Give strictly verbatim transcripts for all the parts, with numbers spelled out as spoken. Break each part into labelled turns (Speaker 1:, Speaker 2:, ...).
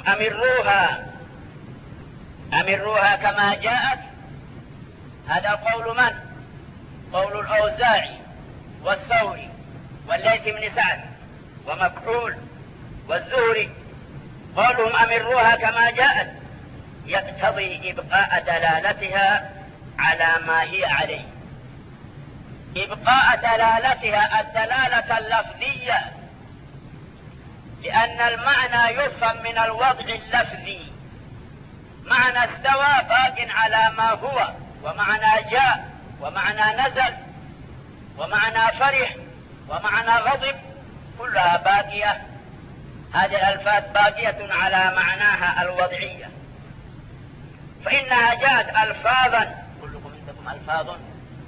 Speaker 1: أمروها أمروها كما جاءت. هذا قول من؟ قول الأوزاعي والثوري والليث بن سعد ومكحول والزهري. قولهم أمروها كما جاءت يقتضي إبقاء دلالتها على ما هي عليه، إبقاء دلالتها الدلالة اللفظية، لأن المعنى يفهم من الوضع اللفظي. معنى استوى باق على ما هو، ومعنى جاء، ومعنى نزل، ومعنى فرح، ومعنى غضب، كلها باقية. هذه الألفاظ باقية على معناها الوضعية، فإنها جاءت ألفاظا، كلكم عندكم ألفاظ،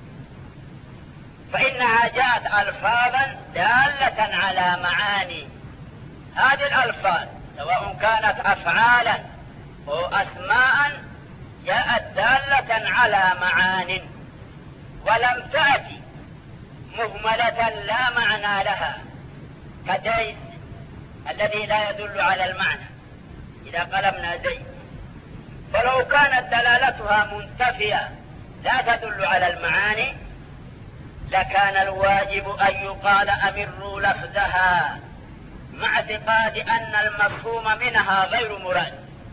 Speaker 1: فإنها جاءت ألفاظا دالة على معاني. هذه الألفاظ سواء كانت أفعالا أو أسماء جاءت دالة على معان، ولم تأتي مهملة لا معنى لها، كديس الذي لا يدل على المعنى إذا قلبنا زيد. فلو كانت دلالتها منتفية لا تدل على المعاني لكان الواجب أن يقال أمروا لفظها، مع اعتقاد أن المفهوم منها غير مراد.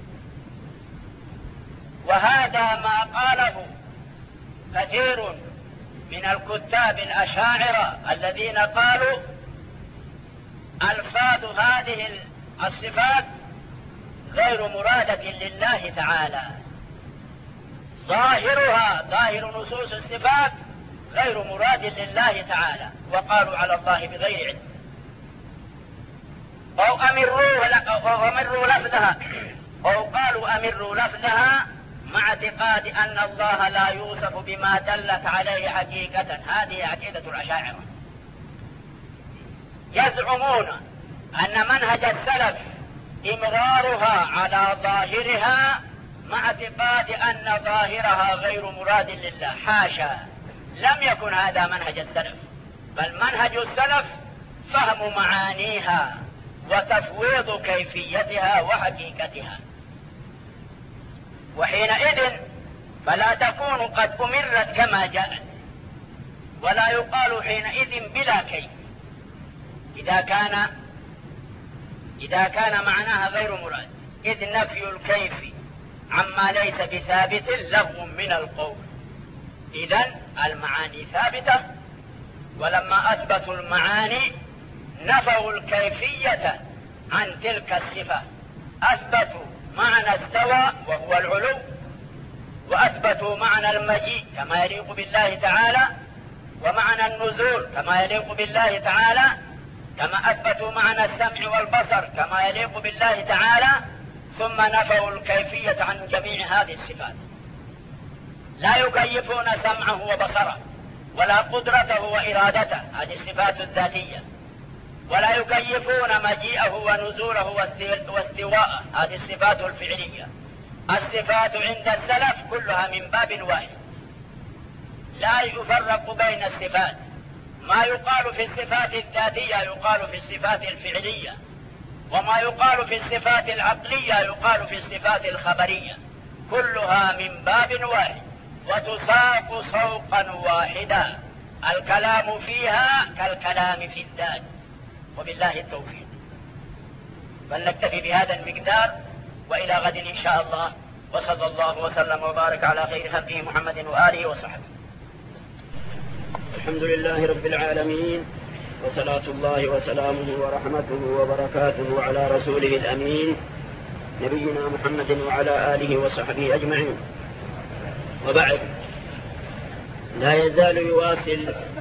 Speaker 1: وهذا ما قاله كثير من الكتاب الأشاعرة الذين قالوا ألفاظ هذه الصفات غير مرادة لله تعالى، ظاهرها ظاهر نصوص الصفات غير مراد لله تعالى، وقالوا على الله بغير علم. أو أمروا أمروا لفظها، أو قالوا أمروا لفظها مع اعتقاد أن الله لا يوصف بما دلت عليه حقيقة. هذه عقيدة الأشاعرة، يزعمون أن منهج السلف إمرارها على ظاهرها مع اعتقاد أن ظاهرها غير مراد لله. حاشا، لم يكن هذا منهج السلف، بل منهج السلف فهم معانيها وتفويض كيفيتها وحقيقتها، وحينئذ فلا تكون قد أمرت كما جاءت، ولا يقال حينئذ بلا كيف إذا كان إذا كان معناها غير مراد، إذ نفي الكيف عما ليس بثابت لغو من القول. إذن المعاني ثابتة، ولما أثبتوا المعاني نفوا الكيفية عن تلك الصفة، أثبتوا معنى استوى وهو العلو، وأثبتوا معنى المجيء كما يليق بالله تعالى، ومعنى النزول كما يليق بالله تعالى، كما أثبتوا معنى السمع والبصر كما يليق بالله تعالى، ثم نفوا الكيفية عن جميع هذه الصفات. لا يكيفون سمعه وبصره، ولا قدرته وإرادته، هذه الصفات الذاتية، ولا يكيفون مجيئه ونزوله واستواءه، هذه الصفات الفعلية. الصفات عند السلف كلها من باب واحد، لا يفرق بين الصفات. ما يقال في الصفات الذاتية يقال في الصفات الفعلية، وما يقال في الصفات العقلية يقال في الصفات الخبرية، كلها من باب واحد وتساق سوقا واحدا. الكلام فيها كالكلام في الذات، وبالله التوفيق. فلنكتفي بهذا المقدار، وإلى غد إن شاء الله، وصلى الله وسلم وبارك على خير خلقه محمد وآله وصحبه.
Speaker 2: الحمد لله رب العالمين، وصلاة الله وسلامه ورحمته وبركاته على رسوله الأمين نبينا محمد وعلى آله وصحبه أجمعين. وبعد، لا يزال يواصل